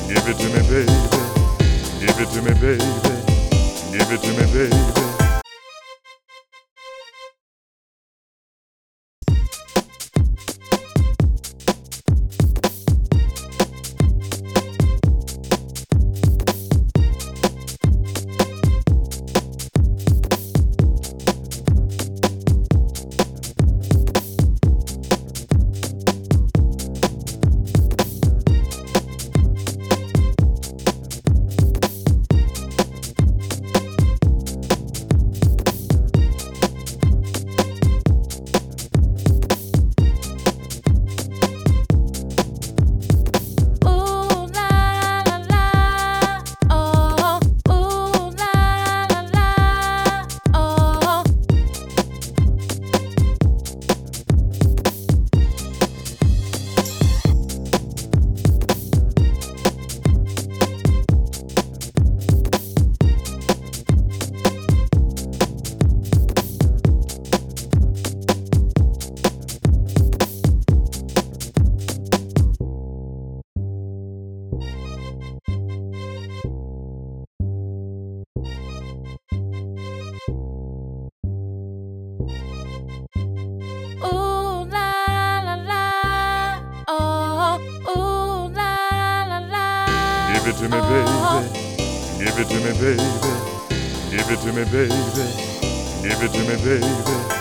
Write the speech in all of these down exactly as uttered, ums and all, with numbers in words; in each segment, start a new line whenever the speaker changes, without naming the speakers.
Give it to me, baby. Give it to me, baby. Give it to me, baby. Give it to me, baby. Give it to me, baby. Give it to me, baby. Give it to me, baby.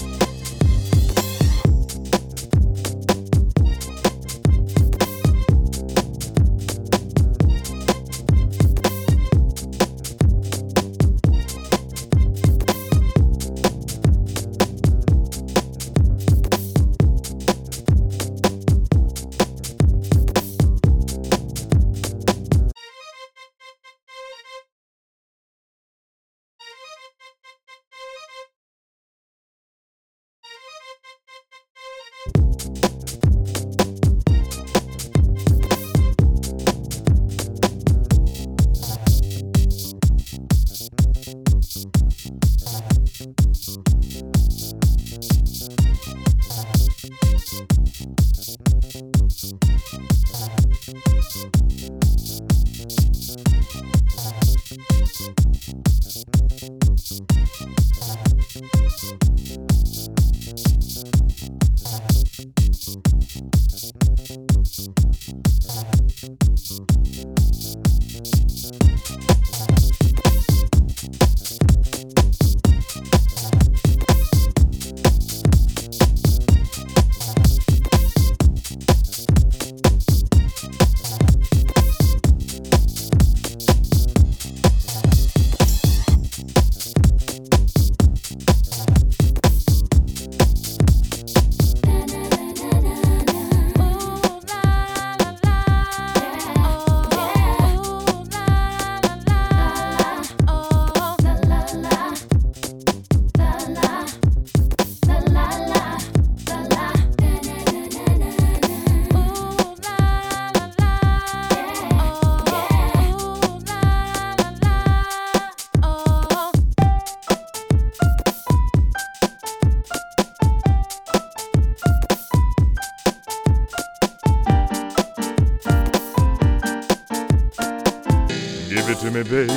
Give it to me, baby.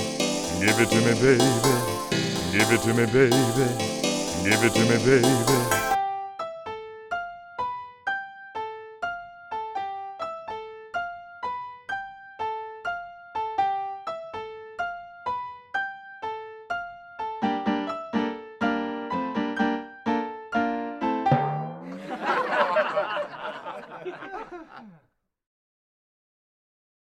Give it to me, baby. Give it to me, baby. Give it to me, baby.